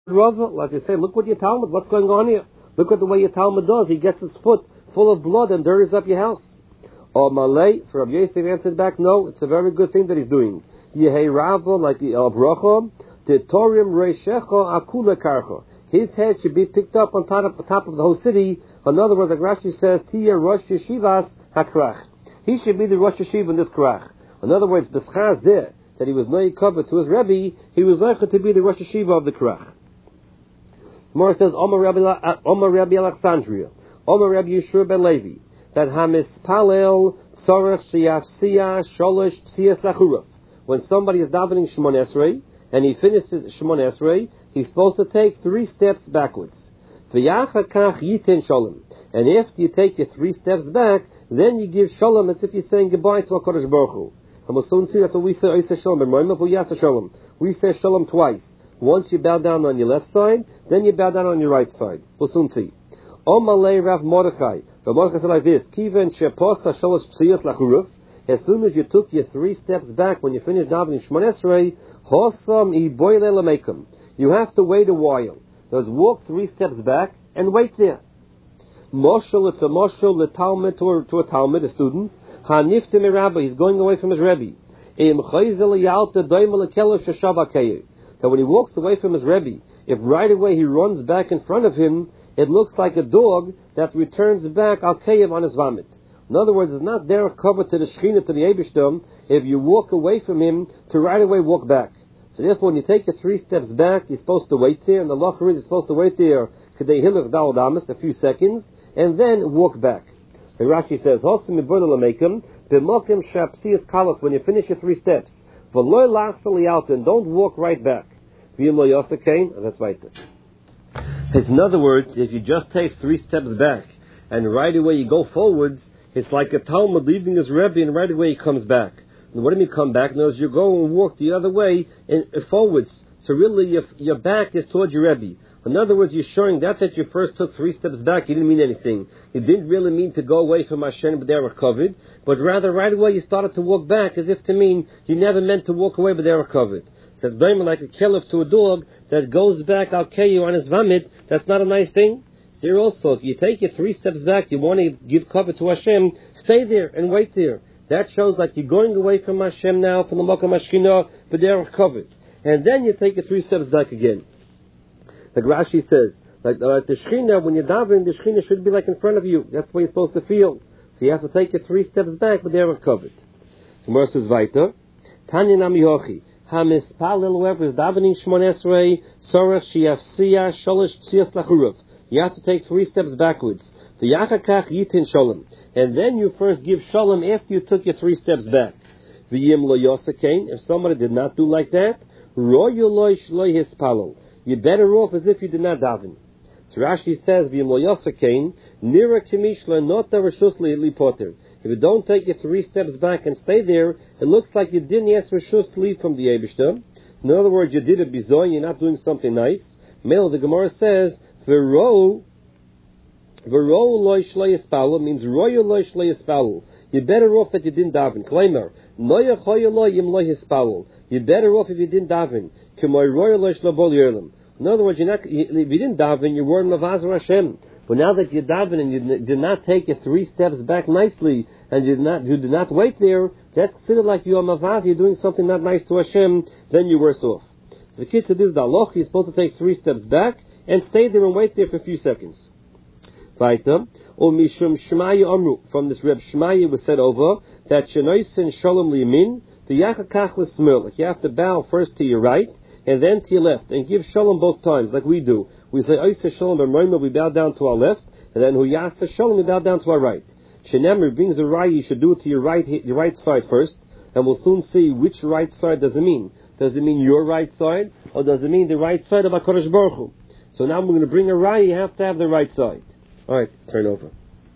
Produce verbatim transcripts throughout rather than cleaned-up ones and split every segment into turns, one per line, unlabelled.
Rava, like I say, look what your Talmud, what's going on here? Look at the way your Talmud does. He gets his foot full of blood and dirties up your house. Or Malay, so Rabbi Yosef answered back, no, it's a very good thing that he's doing. Yehei Rava, like the El Bracha, Titorium Reishecha Akula Karcha. His head should be picked up on top of, top of the whole city. In other words, like Rashi says, Tia Rosh Yeshivas HaKrach. He should be the Rosh Yeshiva in this Krach. In other words, B'schar Zeh, that he was not covered to his Rebbe, he was likely to be the Rosh Yeshiva of the Krach. Gemara says, Omar Rabbi Alexandria, Omar Rabbi Yeshua ben Levi, that Hamis Palel Tzorach Sheyafsiya Sholish Psiyas Lachurav. When somebody is davening Shemon Esrei, and he finishes Shemon Esrei, he's supposed to take three steps backwards. V'yachakach yitin shalom. And after you take your three steps back, then you give shalom as if you're saying goodbye to HaKadosh Baruch Hu. And we'll soon see that's what we say, Oiseh Shalom, Shalom. We say shalom twice. Once you bow down on your left side, then you bow down on your right side. We'll soon see. Omalei Rav Mordechai. Rav Mordechai said like this, Kiven sheposta shalosh psiyas lachurav. As soon as you took your three steps back when you finished davening Shemon Esrei, hosam iboyle lamekum. You have to wait a while. There's walk three steps back and wait there. Moshel, it's a moshel, the Talmud to a, to a Talmud, a student. Hanifte me Rabbi, he's going away from his Rebbe. That when he walks away from his Rebbe, if right away he runs back in front of him, it looks like a dog that returns back al kayev on his vomit. In other words, it's not derech cover to the Shechina, to the Eibishter, if you walk away from him, to right away walk back. So therefore, when you take your three steps back, you're supposed to wait there, and the lacher is you're supposed to wait there, kadei hilach dal damas, a few seconds, and then walk back. And Rashi says, Hosim iboyle lamekum, b'mokim shapsiyas kalos, when you finish your three steps, v'loy lachsali out, and don't walk right back. V'yim lo yosakain, that's right. It's in other words, if you just take three steps back, and right away you go forwards, it's like a Talmud leaving his Rebbe, and right away he comes back. And what do you mean come back? No, you go and walk the other way and uh, forwards. So really, your, your back is towards your Rebbe. In other words, you're showing that that you first took three steps back, you didn't mean anything. You didn't really mean to go away from Hashem, but they were covered. But rather, right away, you started to walk back, as if to mean you never meant to walk away, but they were covered. So it's very like a kelef to a dog that goes back al kayu on his vomit. That's not a nice thing. There also, if you take your three steps back, you want to give cover to Hashem, stay there and wait there. That shows like you're going away from Hashem now, from the Makom HaShekhinah, but they are covered. And then you take your three steps back again. Like Rashi says, like uh, the Shekhinah, when you're davening, the Shekhinah should be like in front of you. That's the way you're supposed to feel. So you have to take your three steps back, but they are covered. Gemara says, Vaita, Tanya Nami Hochi, HaMispalel, whoever is davening Shemon Esrei, Sorach Sheyafsiya Sholish Psiyas Lachurav. You have to take three steps backwards. V'yachakach yitin shalom. And then you first give shalom after you took your three steps back. V'yim lo yosakain. If somebody did not do like that, royu lo shloi hispalel. You're better off as if you did not daven. So Rashi says, V'yim lo yosakain, nira kemish lo nota reshus li poter. If you don't take your three steps back and stay there, it looks like you didn't ask reshus to leave from the Eibishter. In other words, you did a bizoy, you're not doing something nice. Mel, the Gemara says, V'ro, v'ro loy shloi yispalel means royu loy shloi yispalel. You're better off that you didn't daven. Claimer, noya choya loy yim loy yispalel. You're better off if you didn't daven. K'moy royu loy shlo bol yerlim. In other words, you're not, if you didn't daven, you weren't mavazer Hashem. But now that you're daven and you did not take your three steps back nicely, and you did not, you did not wait there, that's considered like you are mavazer, you're doing something not nice to Hashem, then you're worse off. So the kid said this is the halach, you're supposed to take three steps back, and stay there and wait there for a few seconds. Vaita, or Mishum Shmaya Amru, from this Reb Shmaya was said over, that Shenoisen Shalom Liyamin, the Yachakach L'Smir, like you have to bow first to your right, and then to your left, and give Shalom both times, like we do. We say, Oiseh Shalom B'Roima, we bow down to our left, and then Huyasa Shalom, we bow down to our right. Shenemar brings a raya, you should do it to your right, your right side first, and we'll soon see which right side does it mean. Does it mean your right side, or does it mean the right side of HaKadosh Baruch Hu? So now we're going to bring a raya, you have to have the right side. Alright, turn over.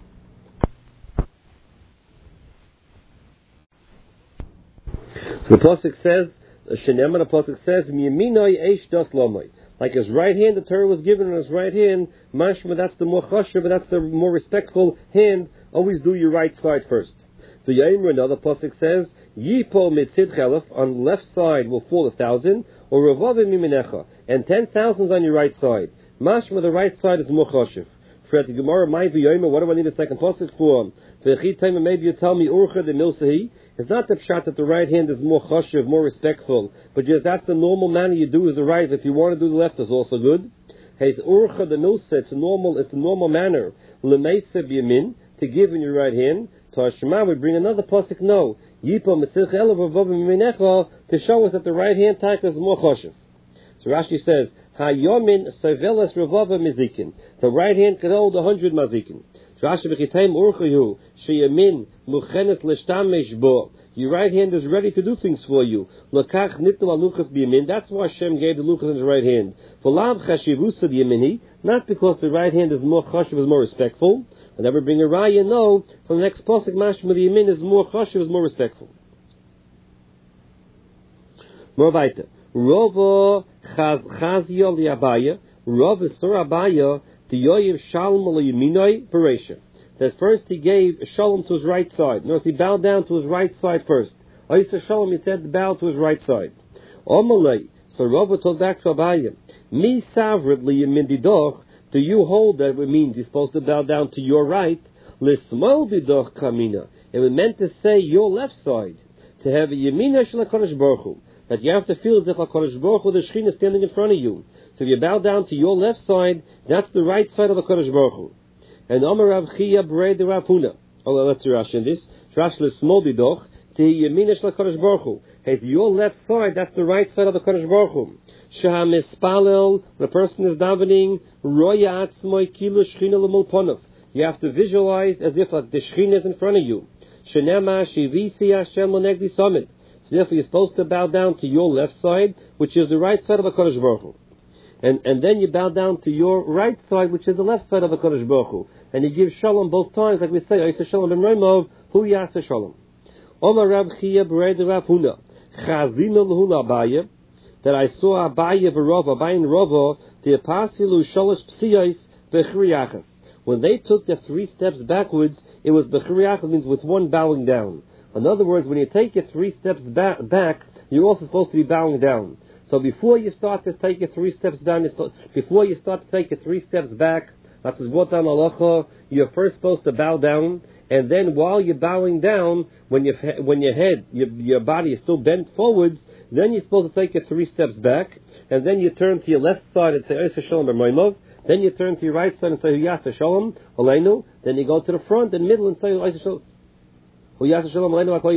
So the Pasuk says, Shenemar, the Pasuk says, Miyaminoi eish das lomoi. Like his right hand, the Torah was given on his right hand, mashma, that's the more chashuv, but that's the more respectful hand. Always do your right side first. The Yaimer, another Pasuk says, Yipol mitzid chelef, on the left side will fall a thousand, or Revavim Mimenecha, and ten thousands on your right side. Mashma, the right side is more choshev. For the Gemara, my v'yomer, what do I need a second pasuk for? V'chitayim, maybe you tell me Urcha the Milsahi. It's not the pshat that the right hand is more choshev, more respectful, but just that's the normal manner you do with the right. If you want to do the left, is also good. Hey, Urcha the Milsa, it's a normal, it's the normal manner. L'meisa b'yamin, to give in your right hand. To Hashema, we bring another pasuk. No, Yipa Metzich Elav Vavim Minecha, to show us that the right hand taka is more choshev. So Rashi says, Hayomin Sevelas Revava Mizikin. The right hand can hold a hundred mazikin. Rashi B'chitayim Urchayu Sheyamin Muchenes L'shtamesh Bo. Your right hand is ready to do things for you. L'kach Nitnu Aluchas B'yamin. That's why Hashem gave the luchas in his right hand. V'lav Chashivusa B'yamini. Not because the right hand is more chashiv, is more respectful. Whenever bring a raya, no. From the next pasuk, Mashma the Yamin is more chashiv, is more respectful. More weiter. Rova Chazio li'Abaya, Rova Sur Abaya, the Yoyev Shalom li'Yaminoi Beresha. Says first he gave Shalom to his right side. Notice he bowed down to his right side first. Oysa Shalom, he said bow to his right side. Omalei, so Rova told back to Abaya, Mi Savrid li'Yamin Didoch, do you hold that it means you're supposed to bow down to your right? L'Smol Didoch Kamina. It was meant to say your left side. To have a Yamina Shel HaKadosh Baruch Hu. That you have to feel as if HaKadosh Baruch Hu, the Shekhinah, is standing in front of you. So if you bow down to your left side, that's the right side of HaKadosh Baruch Hu. And Amar Rav Chia Brei de Rav Huna. Oh, let's see Rashi in this. Rashi L'Smol Didoch, Tehi Yamina Shel HaKadosh Baruch Hu. Hey, your left side, that's the right side of the HaKadosh Baruch Hu. Shah Mispalel, the person is davening, Roya Atzmoi Kilu Shekhinah L'Mul Ponav. You have to visualize as if like the Shekhinah is in front of you. Shenema Shivisi Hashem L'Negdi Summit. So therefore you're supposed to bow down to your left side, which is the right side of HaKadosh Baruch Hu. And, and then you bow down to your right side, which is the left side of HaKadosh Baruch Hu. And you give Shalom both times, like we say, Oysa Shalom ben Raimov, Hu Yasa Shalom. Omar Rab Chia B'rei de Rab Huna, Chazina L'Huna Abaya, that I saw Abaya v'Rova, Abaya and Rova, the Apasilu Shalosh Psiyos B'chriachas. When they took the three steps backwards, it was B'chriachas, means with one bowing down. In other words, when you take your three steps back, back, you're also supposed to be bowing down. So before you start to take your three steps down, before you start to take your three steps back, that's what down halacha, you're first supposed to bow down, and then while you're bowing down, when your when your head, your, your body is still bent forwards, then you're supposed to take your three steps back, and then you turn to your left side and say Oysa Shalom b'Moimov. Then you turn to your right side and say Yasa Shalom Aleinu. Then you go to the front and middle and say Oysa Shalom. That's the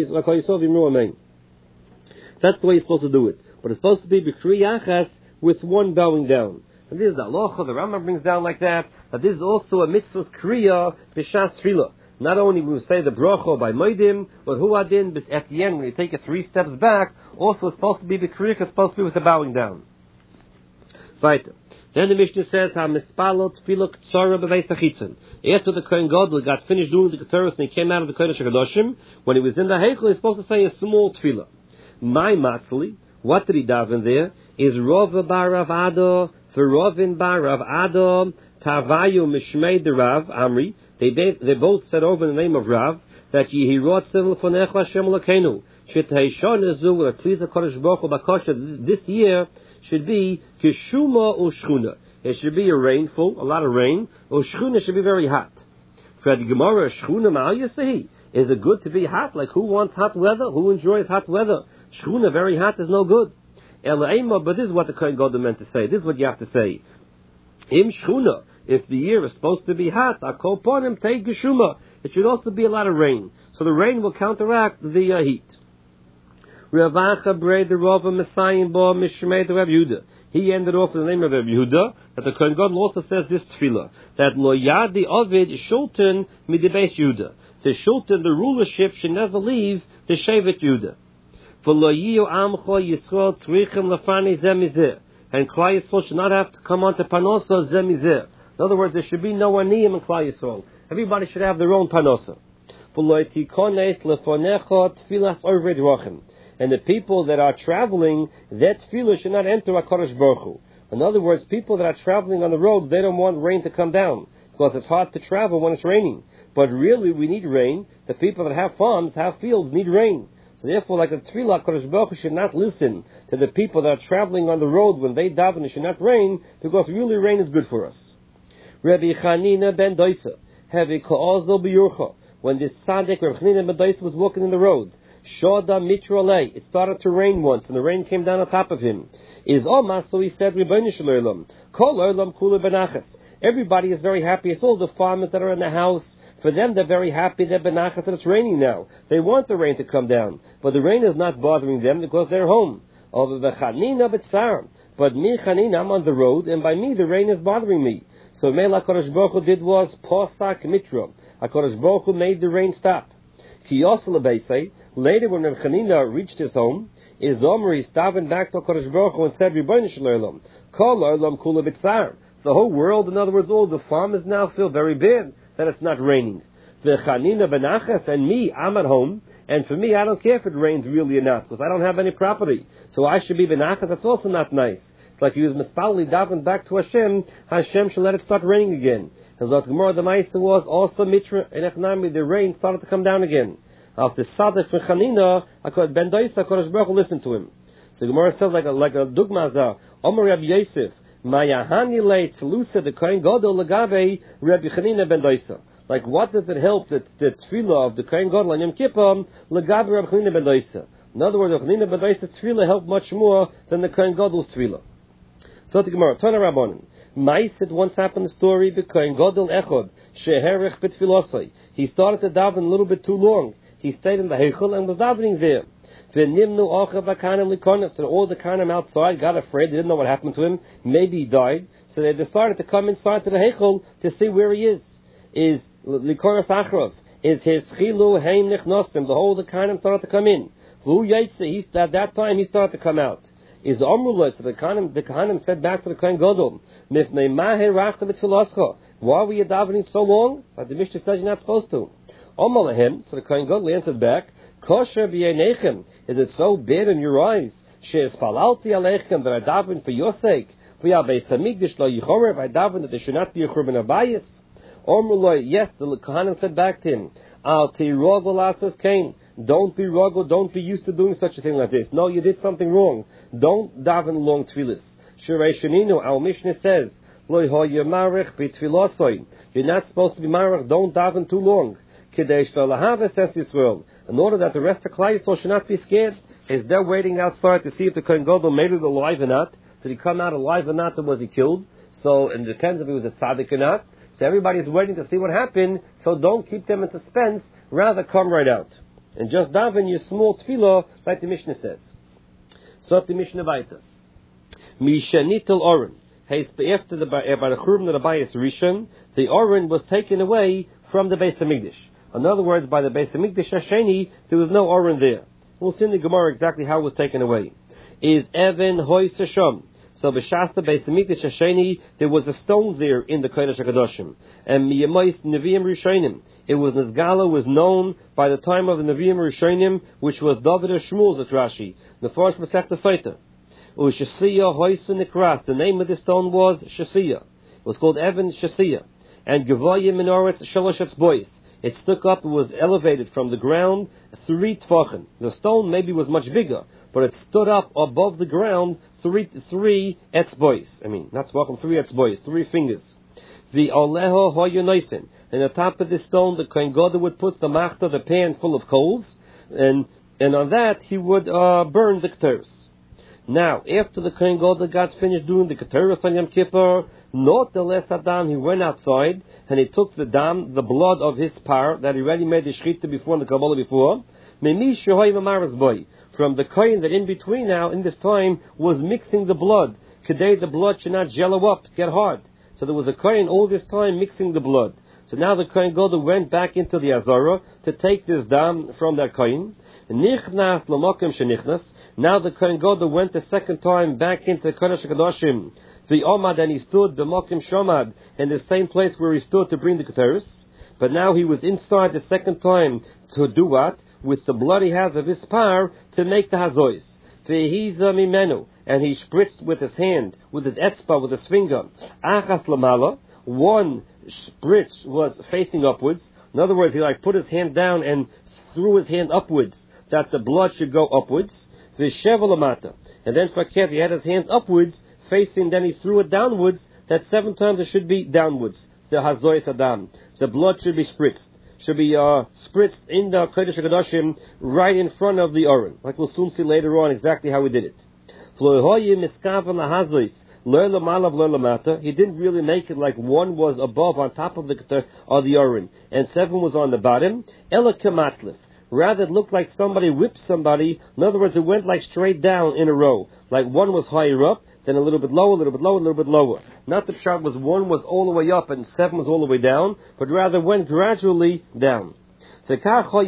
way you're supposed to do it. But it's supposed to be b'kri yachas with one bowing down. And this is the halacha, the Rambam brings down like that, that this is also a mitzvah kriya b'shas tefillah. Not only will we say the bracha by moedim, but hu adin, at the end when you take it three steps back, also it's supposed to be b'kri, it's supposed to be with the bowing down. Right. Then the Mishnah says, "Ha mispalot tefillah k'tzara b'beis hachitzon." After the Kohen Gadol got finished doing the Ketores and he came out of the Kodesh HaKadoshim, when he was in the Heichel, he's supposed to say a small tefillah. My matzli, what did he daven there? Is Rova bar Rav Ado, v'Rovin bar Rav Ado, Tavayu mishmei de Rav Amri. They they both said over the name of Rav that Yehirot Sevil Fonecha Hashem Elokeinu. Shetayshon Ezu, that please the Kodesh Baruch Hu Bakosha this year should be Kishuma Ushchuna. It should be a rainful, a lot of rain. Ushchuna should be very hot. For the Gemara, Shchuna Ma'al Yasehi. Is it good to be hot? Like who wants hot weather? Who enjoys hot weather? Shchuna, very hot, is no good. Elaima, but this is what the Kohen Gadol meant to say. This is what you have to say. Im Shchuna, if the year is supposed to be hot, Akol Ponim Tei Geshuma. It should also be a lot of rain. So the rain will counteract the uh, heat. Ravacha Brei de Rova Messiah Bo Mishmei de Rav Yehuda. He ended off with the name of Rav Yehuda, that the Kohen Gadol also says this tefillah, that Lo Yadi Ovid Shulton Midibeis Yehuda. The Shulton, the rulership, should never leave the Shevet Yehuda. V'lo yiyu amcho Yisrael tzrichem lefani zemizeh. And Klal Yisrael should not have to come on to panosa zemizeh. In other words, there should be no aniyim in Klal Yisrael. Everybody should have their own panosa. V'lo tikones lefonecha tfilas orved rochem. And the people that are traveling, that tefillah should not enter HaKadosh Baruch Hu. In other words, people that are traveling on the roads, they don't want rain to come down, because it's hard to travel when it's raining. But really, we need rain. The people that have farms, have fields, need rain. So therefore, like the Tefillah, Kodesh Baruch Hu should not listen to the people that are traveling on the road when they daven it should not rain, because really rain is good for us. Rabbi Chanina ben Doisa, Hevi Ka'azol B'Yurcha, when this Tzaddik, Rabbi Chanina ben Doisa, was walking in the road, Shoda Mitra Lei, it started to rain once, and the rain came down on top of him. Is Omas, so he said, Rebbeinu Shel Olam, Kol Olam Kula Benachas. Everybody is very happy. It's all the farmers that are in the house. For them, they're very happy. They're benachas that it's raining now. They want the rain to come down. But the rain is not bothering them because they're home. But me, Chanina, I'm on the road, and by me, the rain is bothering me. So Mela HaKadosh Baruch Hu did was Posak Mitra. HaKadosh Baruch Hu made the rain stop. Later, when Reb Chanina reached his home, is Omer, he stabbed back to HaKadosh Baruch Hu and said, Rebbeinu Shel Olam, Kol Olam Kula B'Tzar. The whole world, in other words, all the farmers now feel very bad that it's not raining. The Chanina benachas, and me, I'm at home, and for me, I don't care if it rains really or not, because I don't have any property. So I should be benachas. That's also not nice. It's like he was mispalli daven back to Hashem. Hashem should let it start raining again. As what Gemara the Ma'aser was also mitra and Echnami, the rain started to come down again. After Tzaddik from Chanina, Ben Doisa, Kodesh Baruch Hu listened to him. So Gemara says like a like a dugmaza, Omer Rabbi Yosef. Mayahani leit lusa the Kohen Gadol lagabe Rabbi Chanina ben Doisa. Like, what does it help that the tefillah of the Kohen Gadol on Yom Kippur lagabe Rabbi Chanina ben Doisa? In other words, Rabbi Chanina ben Doisa's tefillah helped much more than the Kohen Gadol's tefillah. So the Gemara, Tana Rabbanan. Mais, it once happened the story the Kohen Gadol echod sheherich b'tefilosai. He started to daven a little bit too long. He stayed in the heichel and was davening there. And all the Kahanim outside got afraid. They didn't know what happened to him. Maybe he died. So they decided to come inside to the Heichel to see where he is. Is Likoras Achrov. Is his Chilu Heim Nichnosim. The whole the Kahanim started to come in. He, at that time he started to come out. Is Omrulot. So the Kahanim, the Kahanim said back to the Kohen Gadol, why were you davening so long? But the Mishnah says you're not supposed to. Omalahem. So the Kohen Gadol answered back, Kosher b'yeinechem, is it so bad in your eyes? She'es palalti aleichem, that I daven for your sake. V'ya beis hamikdash lo yichomer, I daven that there should not be a churban abayis. Omruloi, yes, the Kohanim said back to him, Al tirog v'lasas kain. Don't be rogel, don't be used to doing such a thing like this. No, you did something wrong. Don't daven long tefillas. Shirei sheninu, our Mishnah says, Lo hoye marech b'tfilosoi. You're not supposed to be marech, don't daven too long. Kidei shvelahavas says Yisrael. In order that the rest of Klal Yisrael should not be scared, is they're waiting outside to see if the Kohen Gadol made it alive or not. Did he come out alive or not, or was he killed? So it depends if he was a tzaddik or not. So everybody is waiting to see what happened, so don't keep them in suspense, rather come right out. And just daven your small tefillah, like the Mishnah says. So the Mishnah weiter. Mishanitel Oren. After the, by the Churban of the Bayis Rishon, the Oren was taken away from the Beis HaMikdash. In other words, by the Beis HaMikdash Hasheni, there was no Oren there. We'll see in the Gemara exactly how it was taken away. Is Evan Hoy Sasham. So B'Shasta Beis HaMikdash Hasheni, there was a stone there in the Kodesh HaKadoshim. And Miyamais Nevi'im Rishonim. It was Nizgala, was known by the time of the Nevi'im Rishonim, which was David or Shmuel at Rashi. The first Masechta Saita. U'Shasiya Hoysa Nikras. The name of the stone was Shasiya. It was called Evan Shasiya. And Gevaya Minoretz Shaloshetz Bois. It stuck up, it was elevated from the ground three tfachim. The stone maybe was much bigger, but it stood up above the ground three three etzbois. I mean, not tfachim, three etzbois, three fingers. The oleho hoyonoisen. And on top of this stone, the Kohen Gadol would put the machta, the pan full of coals, and and on that he would uh, burn the keteros. Now, after the Kohen Gadol got finished doing the keteros on Yom Kippur, not the less Adam, he went outside and he took the dam, the blood of his par that he already made the shechita before in the Kabbalah before, from the kohen that in between now, in this time, was mixing the blood. Today the blood should not jello up, get hard. So there was a kohen all this time mixing the blood. So now the Kohen Gadol went back into the Azara to take this dam from that kohen. Nichnas l'mokem shenichnas. Now the Kohen Gadol went the second time back into Kodesh HaKadoshim. The Omad, and he stood the Mokim Shomad in the same place where he stood to bring the Keteris. But now he was inside the second time to do what? With the blood he has of his par to make the Hazois. Vehiza mimenu, and he spritzed with his hand, with his etzba, with his finger. Achas lamala, one spritz was facing upwards. In other words, he like put his hand down and threw his hand upwards. that the blood should go upwards. V'sheva lamata. And then for Kev, he had his hands upwards, facing, then he threw it downwards, that seven times it should be downwards. The Hazois Adam. The blood should be spritzed. Should be uh, spritzed in the Kodesh HaKadoshim right in front of the Oren. Like we'll soon see later on exactly how he did it. He didn't really make it like one was above on top of the of the Oren and seven was on the bottom. Ela kamatlif. Rather, it looked like somebody whipped somebody. In other words, it went like straight down in a row. Like one was higher up, then a little bit lower, a little bit lower, a little bit lower. Not the pshat was one was all the way up and seven was all the way down, but rather went gradually down. This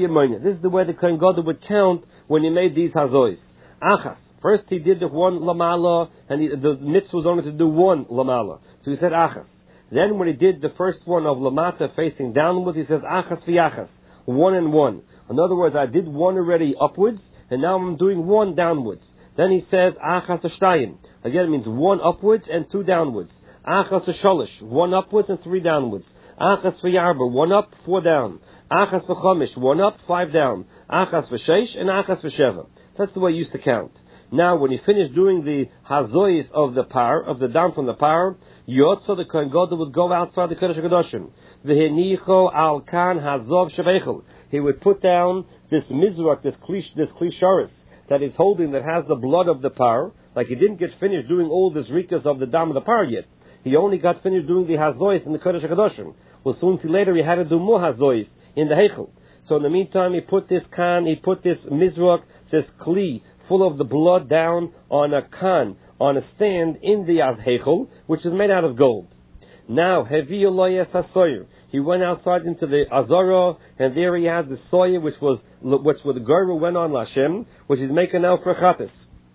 is the way the Kohen Gadol would count when he made these hazois. Achas. First he did the one lamala, and he, the mitzvah was only to do one lamala. So he said achas. Then when he did the first one of lamata facing downwards, he says achas v'yachas. One and one. In other words, I did one already upwards, and now I'm doing one downwards. Then he says achas v'shtayim. Again, it means one upwards and two downwards. Achas v'sholish. One upwards and three downwards. Achas v'yarba. One up, four down. Achas v'chomish. One up, five down. Achas v'sheish and achas v'sheva. That's the way he used to count. Now, when he finished doing the hazois of the par, of the dam from the par, Yotza, the Kohen Gadol, would go outside the Kodesh HaKadoshim. V'henicho al kan hazov shevechel. He would put down this mizrak, this klish, this klisharis that is holding, that has the blood of the par. Like he didn't get finished doing all the rikas of the dam of the par yet. He only got finished doing the hazois in the Kodesh HaKadoshim. We'll soon see later he had to do more hazois in the heichel. So in the meantime, he put this kan, he put this mizrak, this kli, full of the blood down on a kan, on a stand in the Azhechel, which is made out of gold. Now, Hevi Eloyes HaSoyer. He went outside into the Azara, and there he had the soya, which was, which was the Gerber went on Lashem, which is making now for Chatis.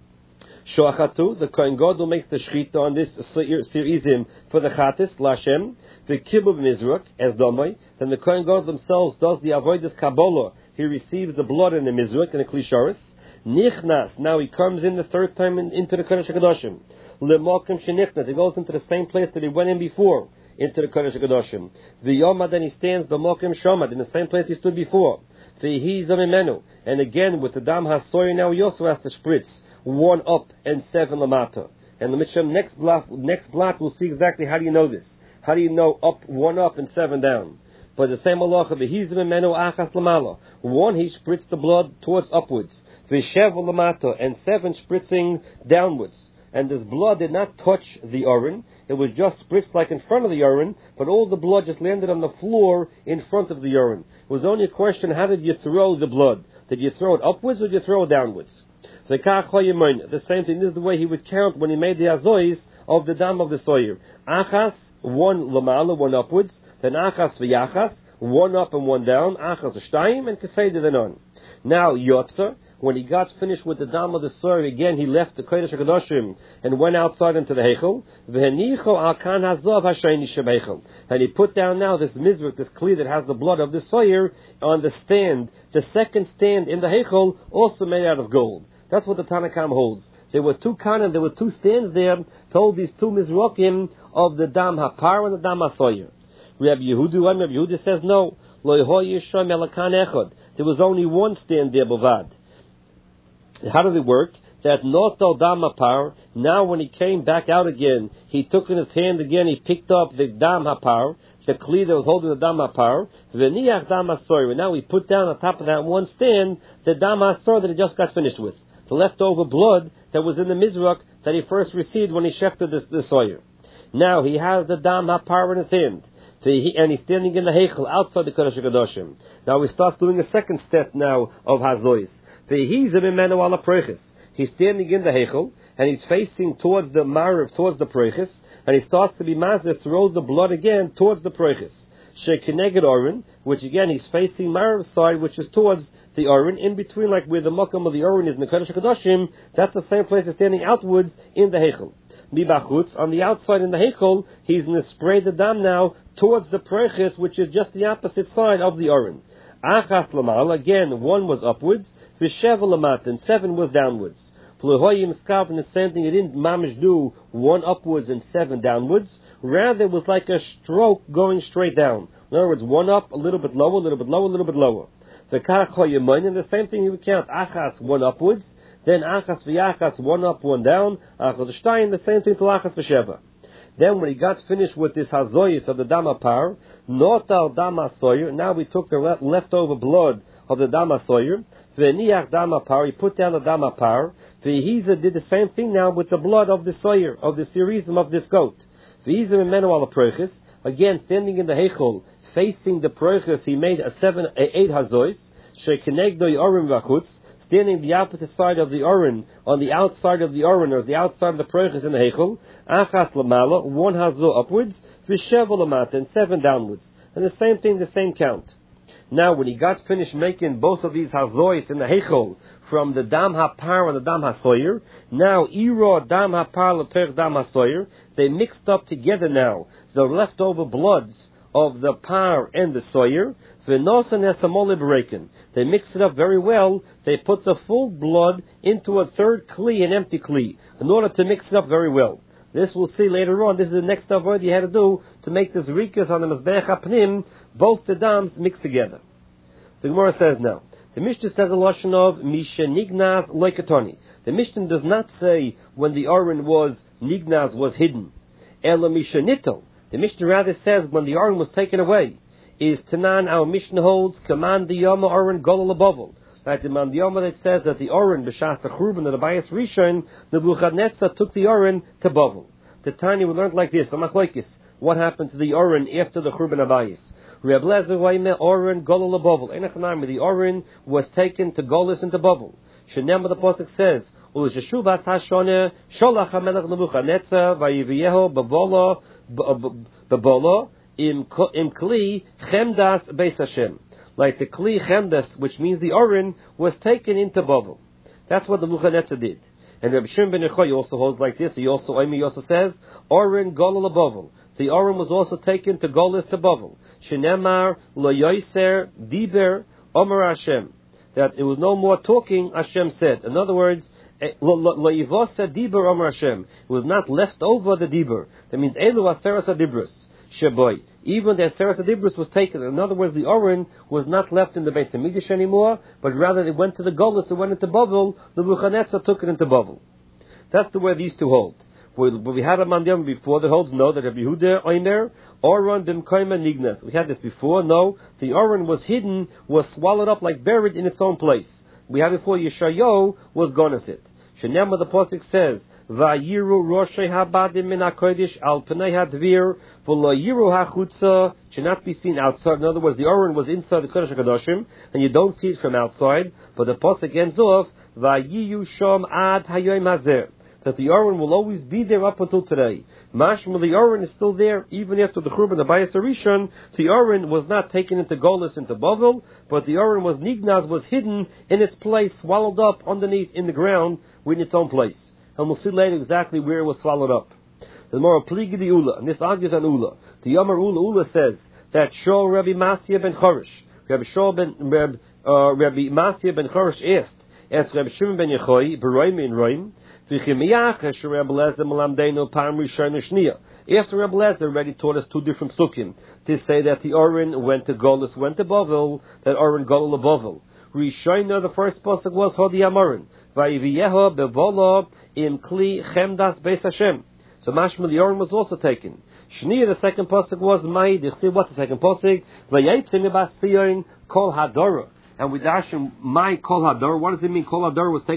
Shoachatu, the Kohen Gadol makes the Shechita on this Sirizim for the Chatis, Lashem, the Kibub Mizrak, as Domai, then the Kohen Gadol themselves does the Avodas Kabbalah. He receives the blood in the Mizrak, in the Klisharis. Nichnas, now he comes in the third time in, into the Kodesh HaKadoshim. Lemokim shenichnas, he goes into the same place that he went in before, into the Kodesh HaKadoshim. V'yomad, then he stands b'mokim shomad, in the same place he stood before. V'hi zamimenu, and again with the dam hasoyer, now he also has to spritz one up and seven lamata. And the Mishnah next blot, next blot, we'll see exactly how do you know this. How do you know up one up and seven down? But the same halacha, v'hi zamimenu achas lamala. One, he spritzed the blood towards upwards. V'shev lamata, and seven spritzing downwards. And this blood did not touch the Oren. It was just spritzed like in front of the Oren, but all the blood just landed on the floor in front of the Oren. It was only a question, how did you throw the blood? Did you throw it upwards or did you throw it downwards? The same thing, this is the way he would count when he made the azois of the dam of the soyer. Achas, one lamala, one upwards. Then achas v'yachas, one up and one down. Achas v'shtayim, and kaseda then on. Now, Yotza, when he got finished with the dam of the soyer, again he left the Kodesh HaKadoshim and went outside into the Heichel. V'henicho al kan hazov hashayni shebeichel. And he put down now this mizrach, this kli that has the blood of the soyer, on the stand, the second stand in the Heichel, also made out of gold. That's what the Tanakam holds. There were two kanan, there were two stands there, told these two mizrakim of the dam hapar and the dam hasoyer. Rabbi Yehuda, and Rabbi Yehuda says no. Lo yisham elakan echad. There was only one stand there, bavad. How does it work? That notal dam hapar. Now, when he came back out again, he took in his hand again. He picked up the dam hapar, the kli that was holding the dam hapar. V'niach dam hasoyer. And now he put down on top of that one stand the dam hasoyer that he just got finished with, the leftover blood that was in the mizrak that he first received when he shechted the, the soyer. Now he has the dam hapar in his hand. And he's standing in the Heichel outside the Kodesh HaKadoshim. Now he starts doing a second step now of Hazois. He's standing in the Heichel and he's facing towards the Marav, towards the Prechis, and he starts to be Mazeh, throws the blood again towards the Prechis. Shekineged Oren, which again he's facing Marav's side, which is towards the Oren, in between, like where the Makam of the Oren is in the Kodesh HaKadoshim. That's the same place he's standing outwards in the Heichel. Mibachutz, on the outside in the Heichel, he's going to spray the dam now towards the Prechis, which is just the opposite side of the Oren. Achas Lamal, again, one was upwards, V'sheva Lamat, and seven was downwards. Pluhoyim Skav, and the same thing, he didn't mamish do one upwards and seven downwards. Rather, it was like a stroke going straight down. In other words, one up, a little bit lower, a little bit lower, a little bit lower. And the same thing you would count achas one upwards, then achas v'yachas one up, one down, achas v'shtayim, the same thing to achas v'sheva. Then when he got finished with this hazoyis of the dama par, notal dama soyer, now we took the le- leftover blood of the dama soyer, v'niach dama par, he put down the dama par, v'hiza did the same thing now with the blood of the soyer, of the serizim of this goat. V'hiza memenu ala proiches, again standing in the heichol, facing the proiches, he made a seven, a eight hazoyis, shekenegdoi orim v'achutz, standing the opposite side of the orin, on the outside of the orin, or the outside of the proiches in the heichel, achas lamala, one hazo upwards, v'sheva lamata, and seven downwards. And the same thing, the same count. Now, when he got finished making both of these hazois in the heichel, from the dam hapar and the dam hasoyer, now iro dam hapar l'terch dam hasoyer, they mixed up together now the leftover bloods of the par and the soyer, v'nosan esamol liberaken. They mixed it up very well. They put the full blood into a third kli, an empty kli, in order to mix it up very well. This we'll see later on. This is the next avoid you had to do to make this rikas on the mizbeach hapnim, both the dams mixed together. The Gemara says now, the Mishnah says a lashon of misha nignaz loikatoni. The Mishnah does not say when the orin was nignaz, was hidden. Ela misha nitol. The Mishnah rather says when the orin was taken away. Is Tanan, our Mishnah holds, command the Yoma Oren Golol Abovol. Right, the man the Yoma that says that the Oren, B'shas the Churban, the Bayis Rishon, Nebuchadnezzar took the Oren to Bovel. The Tanya we learned like this, the Machlokes, what happened to the Oren after the Churban Abayis? Reb Lezer Waime Oren Golol Abovol. Enachanami, the Oren was taken to Golis into Bovel. Shenem, the Pasuk says, Ulishashuvas Hashoneh, Sholach HaMelech Nebuchadnezzar, Vayiviyeho, Bavola, Bavola, Im im kli chemdas beis Hashem, like the kli chemdas, which means the orin, was taken into Bovel. That's what the Nebuchadnezzar did. And Rabbi Shimon ben Yochai also holds like this. He also, Oimi also says, orin golol Bovel. The orin was also taken to Golis to Bovel. Shenemar lo yoiser diber omer Hashem. That it was no more talking. Hashem said. In other words, lo yivosa diber omer Hashem. It was not left over the diber. That means elu aseras adibros. Shaboy. Even the Aseres Adibrus was taken. In other words, the Oren was not left in the Beis HaMikdash anymore, but rather it went to the Golus, it went into Bovel. The Nebuchadnezzar took it into Bovel. That's the way these two hold. We had a Mandiyam before that holds no, that Rabbi Yehuda Omer, Oren B'mkoima Nignas. We had this before, no, the Oren was hidden, was swallowed up like buried in its own place. We had before Yeshayo was Gonasit. Shenema the Pasuk says, Vayiru Roshei Habadim min HaKodesh al Pnei Hadvir v'lo yiru hachutza, should not be seen outside. In other words, the Oren was inside the Kodesh HaKadoshim, and you don't see it from outside. But the Pasuk ends off, Vayiyu Shom Ad Hayoim Hazer, that the Oren will always be there up until today. Mashma, the Oren is still there, even after the Churban, the Bayis Rishon. The Oren was not taken into Golis, into Bovel, but the Oren was Nignaz, was hidden in its place, swallowed up underneath in the ground, in its own place. And we'll see later exactly where it was swallowed up. The more pligi the Ula, and this argues on Ula. The Yomar Ula Ula says that Shol Rabbi Masya ben Chorish, Rabbi Shol ben Rabbi, uh, Rabbi Masya ben Chorish asked, asked Rabbi Shimon ben Yochai, Beroim in Roim, V'chimiyach Rabbi Lezer Malamdeinu Param Rishon Shniya. After Rabbi Lezer already taught us two different psukim to say that the Oren went to Golus, went to Bovel, that Oren Golul Bovel. Rishona, the first pasuk was Hodi Amorin. Vayiviyeho bevolo im kli chemdas beis Hashem. So Mashma the Oren was also taken. Shniya, the second pasuk was Ma'id. See what's the second pasuk? Vayitzim ibas Sion kol hadora. And with Hashem, my kol hadora. What does it mean? Kol hadora was taken.